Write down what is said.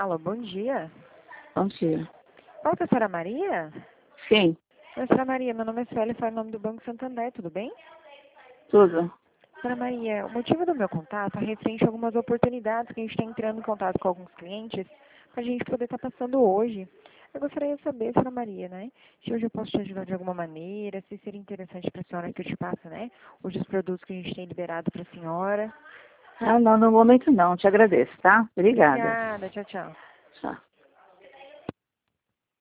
Alô, bom dia. Bom dia. Fala com a senhora Maria? Sim, Oi, senhora Maria, meu nome é Célia, falo em nome do Banco Santander, tudo bem? tudo. Senhora Maria, o motivo do meu contato é referente a algumas oportunidades que a gente está entrando em contato com alguns clientes para a gente poder estar passando hoje. Eu gostaria de saber, senhora Maria, né, se hoje eu posso te ajudar de alguma maneira, se seria interessante para a senhora que eu te passe, né, hoje os produtos que a gente tem liberado para a senhora. Ah, não, no momento não. Te agradeço, tá? Obrigada. Obrigada, tchau, tchau. Tchau.